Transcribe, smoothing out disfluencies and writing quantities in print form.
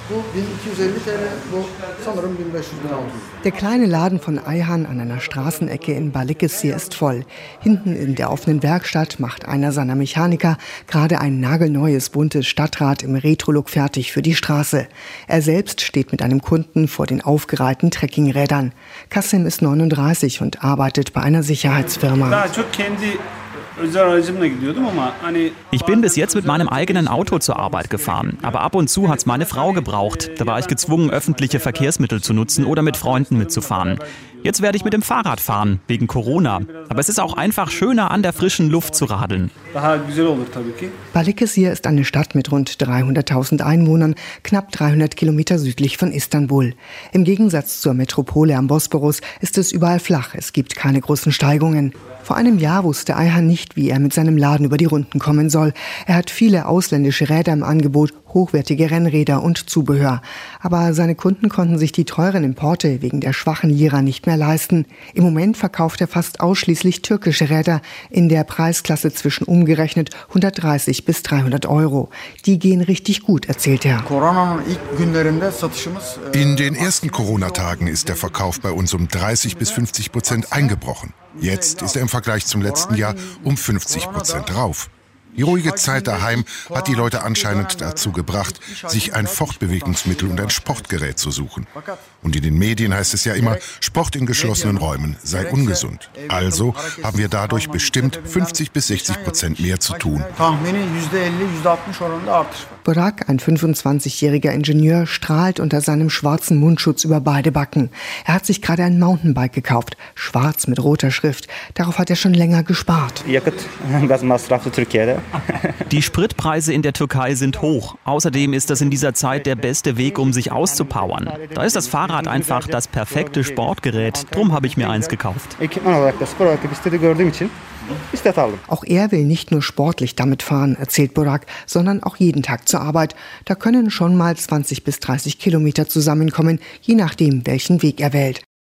Der kleine Laden von Ayhan an einer Straßenecke in Balıkesir ist voll. Hinten in der offenen Werkstatt macht einer seiner Mechaniker gerade ein nagelneues, buntes Stadtrad im Retro-Look fertig für die Straße. Er selbst steht mit einem Kunden vor den aufgereihten Trekkingrädern. Kasim ist 39 und arbeitet bei einer Sicherheitsfirma. Ich bin bis jetzt mit meinem eigenen Auto zur Arbeit gefahren, aber ab und zu hat's meine Frau gebraucht. Da war ich gezwungen, öffentliche Verkehrsmittel zu nutzen oder mit Freunden mitzufahren. Jetzt werde ich mit dem Fahrrad fahren, wegen Corona. Aber es ist auch einfach schöner, an der frischen Luft zu radeln. Balıkesir ist eine Stadt mit rund 300.000 Einwohnern, knapp 300 Kilometer südlich von Istanbul. Im Gegensatz zur Metropole am Bosporus ist es überall flach, es gibt keine großen Steigungen. Vor einem Jahr wusste Ayhan nicht, wie er mit seinem Laden über die Runden kommen soll. Er hat viele ausländische Räder im Angebot, hochwertige Rennräder und Zubehör. Aber seine Kunden konnten sich die teuren Importe wegen der schwachen Lira nicht mehr leisten. Im Moment verkauft er fast ausschließlich türkische Räder in der Preisklasse zwischen umgerechnet 130 bis 300 Euro. Die gehen richtig gut, erzählt er. In den ersten Corona-Tagen ist der Verkauf bei uns um 30-50% eingebrochen. Jetzt ist er im Vergleich zum letzten Jahr um 50% rauf. Die ruhige Zeit daheim hat die Leute anscheinend dazu gebracht, sich ein Fortbewegungsmittel und ein Sportgerät zu suchen. Und in den Medien heißt es ja immer, Sport in geschlossenen Räumen sei ungesund. Also haben wir dadurch bestimmt 50-60% mehr zu tun. Burak, ein 25-jähriger Ingenieur, strahlt unter seinem schwarzen Mundschutz über beide Backen. Er hat sich gerade ein Mountainbike gekauft, schwarz mit roter Schrift. Darauf hat er schon länger gespart. Die Spritpreise in der Türkei sind hoch. Außerdem ist das in dieser Zeit der beste Weg, um sich auszupowern. Da ist das Fahrrad einfach das perfekte Sportgerät. Drum habe ich mir eins gekauft. Auch er will nicht nur sportlich damit fahren, erzählt Burak, sondern auch jeden Tag zur Arbeit. Da können schon mal 20 bis 30 Kilometer zusammenkommen, je nachdem, welchen Weg er wählt.